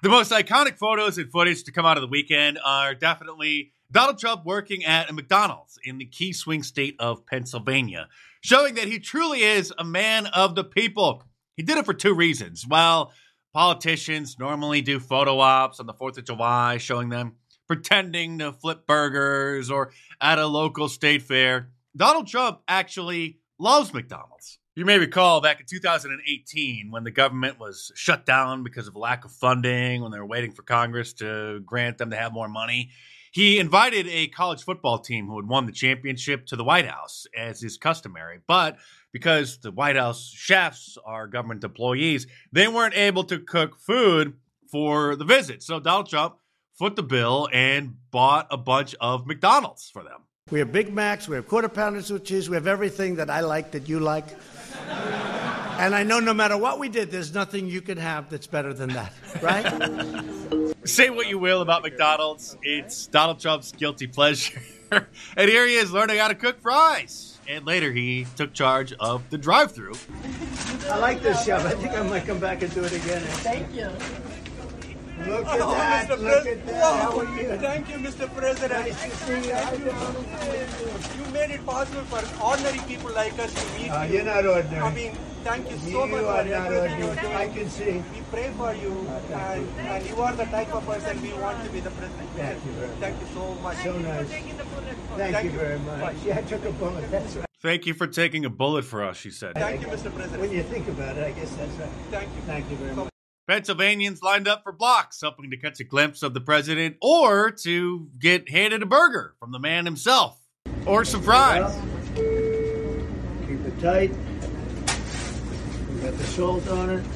The most iconic photos and footage to come out of the weekend are definitely Donald Trump working at a McDonald's in the key swing state of Pennsylvania, showing that he truly is a man of the people. He did it for two reasons. While politicians normally do photo ops on the 4th of July, showing them pretending to flip burgers or at a local state fair, Donald Trump actually loves McDonald's. You may recall back in 2018 when the government was shut down because of lack of funding, when they were waiting for Congress to grant them to have more money. He invited a college football team who had won the championship to the White House, as is customary. But because the White House chefs are government employees, they weren't able to cook food for the visit. So Donald Trump foot the bill and bought a bunch of McDonald's for them. We have Big Macs, we have Quarter Pounders with cheese, we have everything that I like, that you like. And I know no matter what we did, there's nothing you can have that's better than that, right? Say what you will about McDonald's, it's Donald Trump's guilty pleasure. And here he is learning how to cook fries. And later he took charge of the drive-thru. I like this, Chef. I think I might come back and do it again. Thank you. Look at that. Mr. Look at that. How are you? Thank you, Mr. President. Nice to see you. You made it possible for ordinary people like us to meet you. You're not ordinary. I mean, thank you so much for everything you're doing. I can see. We pray for you, and you are the type of person we want to be the president. Thank you very much. Thank you so much. So nice. Thank you very much. Yeah, I took a bullet. That's right. Thank you for taking a bullet for us, she said. Thank you, Mr. President. When you think about it, I guess that's right. Thank you. Thank you very much. Pennsylvanians lined up for blocks, hoping to catch a glimpse of the president or to get handed a burger from the man himself or some fries. Keep it tight. We got the salt on it.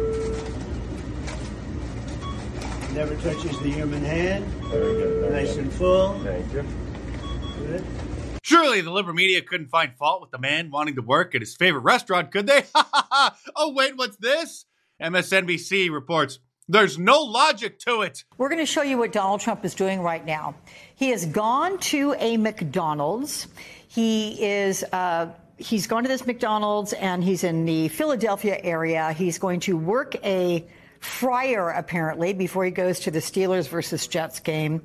Never touches the human hand. Very good. Nice and full. Thank you. Good. Surely the liberal media couldn't find fault with the man wanting to work at his favorite restaurant, could they? Oh, wait, what's this? MSNBC reports there's no logic to it. We're going to show you what Donald Trump is doing right now. He has gone to a McDonald's. He's gone to this McDonald's, and he's in the Philadelphia area. He's going to work a fryer, apparently, before he goes to the Steelers versus Jets game.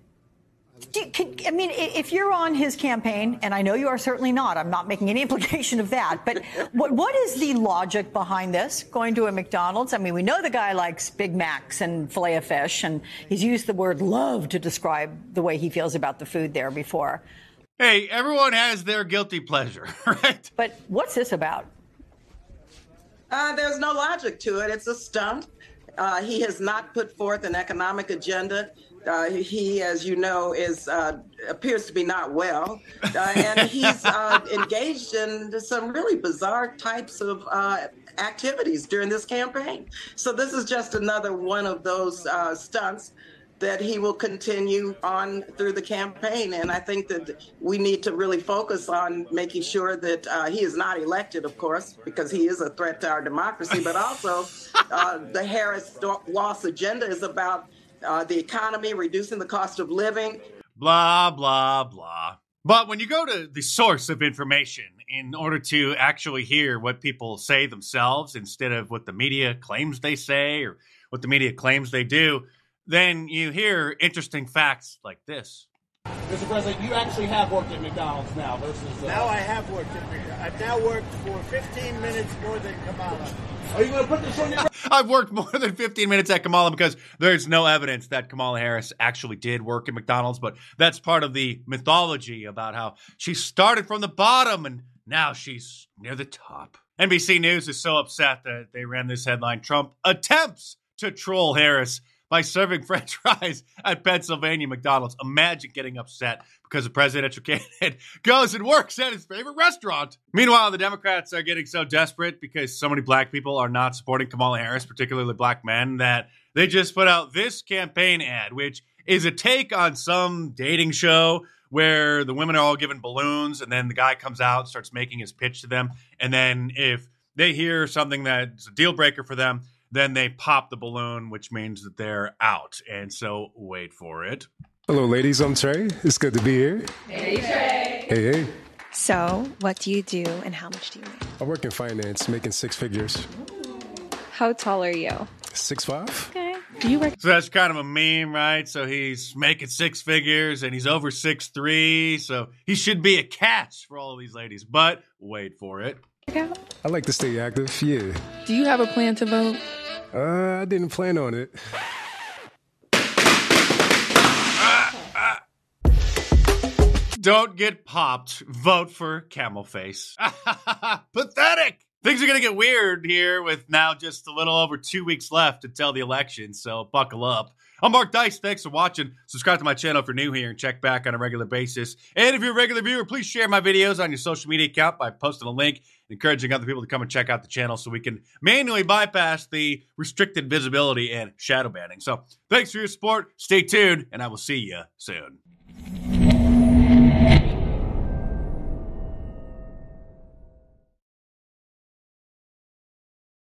I mean, if you're on his campaign, and I know you are certainly not, I'm not making any implication of that, but what is the logic behind this, going to a McDonald's? I mean, we know the guy likes Big Macs and filet of fish, and he's used the word love to describe the way he feels about the food there before. Hey, everyone has their guilty pleasure, right? But what's this about? There's no logic to it. It's a stunt. He has not put forth an economic agenda. He, as you know, appears to be not well, and he's engaged in some really bizarre types of activities during this campaign. So this is just another one of those stunts that he will continue on through the campaign. And I think that we need to really focus on making sure that he is not elected, of course, because he is a threat to our democracy, but also the Harris loss agenda is about the economy, reducing the cost of living. Blah, blah, blah. But when you go to the source of information in order to actually hear what people say themselves instead of what the media claims they say or what the media claims they do, then you hear interesting facts like this. Mr. President, you actually have worked at McDonald's now versus... Now I have worked at McDonald's. I've now worked for 15 minutes more than Kamala. Are you going to put this on your... I've worked more than 15 minutes at Kamala because there's no evidence that Kamala Harris actually did work at McDonald's, but that's part of the mythology about how she started from the bottom and now she's near the top. NBC News is so upset that they ran this headline: Trump attempts to troll Harris by serving French fries at Pennsylvania McDonald's. Imagine getting upset because a presidential candidate goes and works at his favorite restaurant. Meanwhile, the Democrats are getting so desperate because so many black people are not supporting Kamala Harris, particularly black men, that they just put out this campaign ad, which is a take on some dating show where the women are all given balloons and then the guy comes out and starts making his pitch to them. And then if they hear something that's a deal breaker for them, then they pop the balloon, which means that they're out. And so, wait for it. Hello, ladies. I'm Trey. It's good to be here. Hey, Trey. Hey, hey. So, what do you do and how much do you make? I work in finance, making six figures. How tall are you? 6'5". Okay. Do you So that's kind of a meme, right? So he's making six figures and he's over 6'3", so he should be a catch for all of these ladies. But wait for it. work out? I like to stay active, yeah. Do you have a plan to vote? I didn't plan on it. Don't get popped. Vote for Camel Face. Pathetic. Things are going to get weird here with now just a little over 2 weeks left until the election, so buckle up. I'm Mark Dice. Thanks for watching. Subscribe to my channel if you're new here and check back on a regular basis. And if you're a regular viewer, please share my videos on your social media account by posting a link, encouraging other people to come and check out the channel so we can manually bypass the restricted visibility and shadow banning. So thanks for your support. Stay tuned, and I will see you soon.